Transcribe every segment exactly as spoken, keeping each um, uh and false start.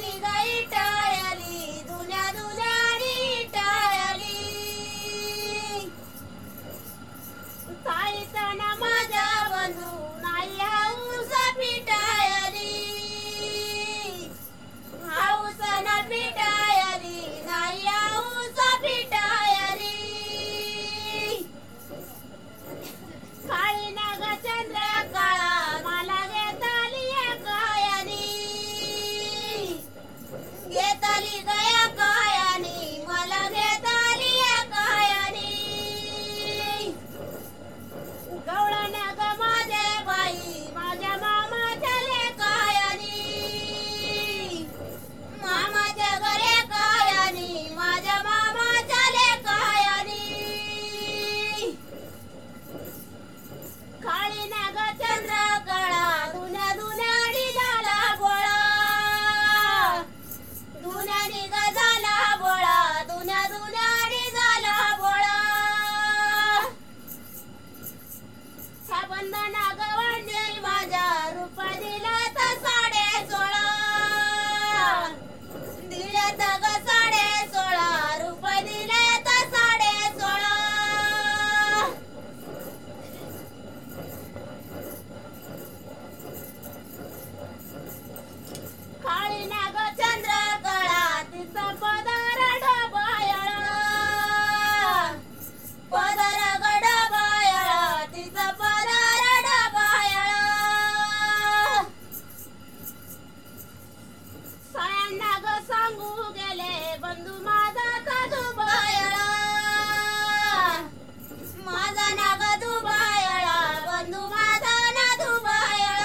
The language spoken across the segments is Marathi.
गेताली गाई टाळली दुन्या दुन्यानी टाळली साईताना माझ्या बंधू नाही हाऊस पिटाळली हाऊस न पिटाळली नाही हाऊस पिटाळली काळी नाग चंद्र काळा मला घेताली कायानी घेताली गया कायानी मला घेताली कायानी गवळा नाग माझे बाई माझ्या मामाच्या लेकायानी मामाच्या घरे कायानी माझ्या मामाच्या लेकायानी काळी नाग चंद्र काळा दुन्या दुन्यानी झाला बोळा दुन्यानी ग झाला बोळा दुन्या दुन्यानी झाला बोळा ह्या बंधना गवंडी माझ्या रूपा दिला तर साडे सोळा दिल्या तर ग साडे सोळा रुपये दिले तर साडे सोळा काळी नाग चंद्र काळा तिचा पदर ढोबळा पदर गडबळा तिचा पदर ढोबळा सयांना ग सांगू गेले बंधू माझा दुबळा माझा नाग दुबळा बंधू माझा ना दुबळा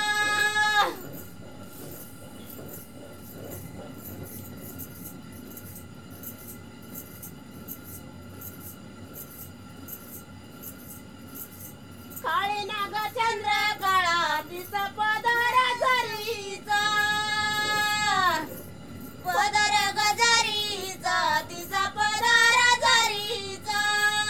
काळी नाग चंद्र काळा तिचा पदर झरीचा पदर गजरीचा तिचा पदर झरीचा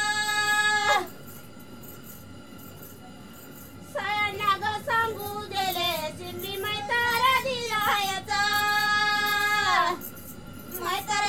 सयांना ग सांगू गेले चिमणी मैतार दिलायचा मैतार